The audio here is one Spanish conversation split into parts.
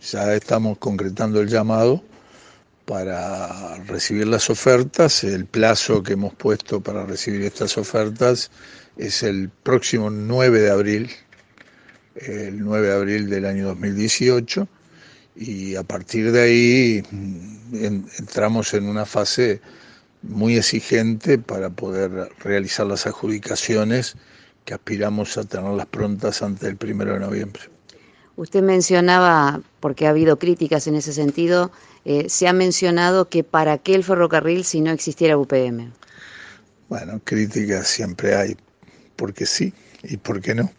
Ya estamos concretando el llamado para recibir las ofertas. El plazo que hemos puesto para recibir estas ofertas es el próximo 9 de abril, el 9 de abril del año 2018, y a partir de ahí entramos en una fase muy exigente para poder realizar las adjudicaciones que aspiramos a tenerlas prontas antes del 1 de noviembre. Usted mencionaba, porque ha habido críticas en ese sentido, se ha mencionado que para qué el ferrocarril si no existiera UPM. Bueno, críticas siempre hay, porque sí y porque no.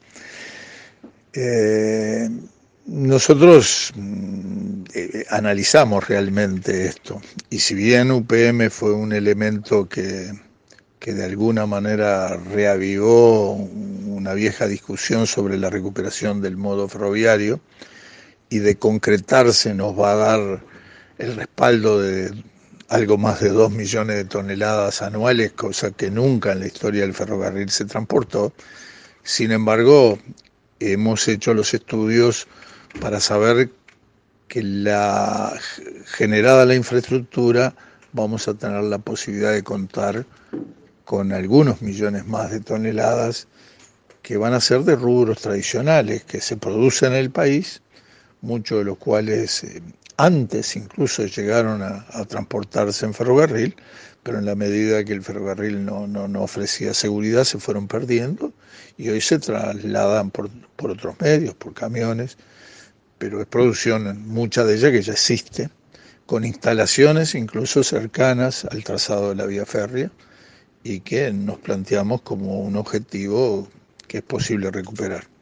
Nosotros analizamos realmente esto, y si bien UPM fue un elemento que de alguna manera reavivó una vieja discusión sobre la recuperación del modo ferroviario, y de concretarse nos va a dar el respaldo de algo más de 2 millones de toneladas anuales, cosa que nunca en la historia del ferrocarril se transportó. Sin embargo, hemos hecho los estudios para saber que generada la infraestructura, vamos a tener la posibilidad de contar con algunos millones más de toneladas que van a ser de rubros tradicionales que se producen en el país, muchos de los cuales antes incluso llegaron a transportarse en ferrocarril, pero en la medida que el ferrocarril no ofrecía seguridad se fueron perdiendo y hoy se trasladan por otros medios, por camiones, pero es producción, mucha de ella que ya existe, con instalaciones incluso cercanas al trazado de la vía férrea y que nos planteamos como un objetivo que es posible recuperar.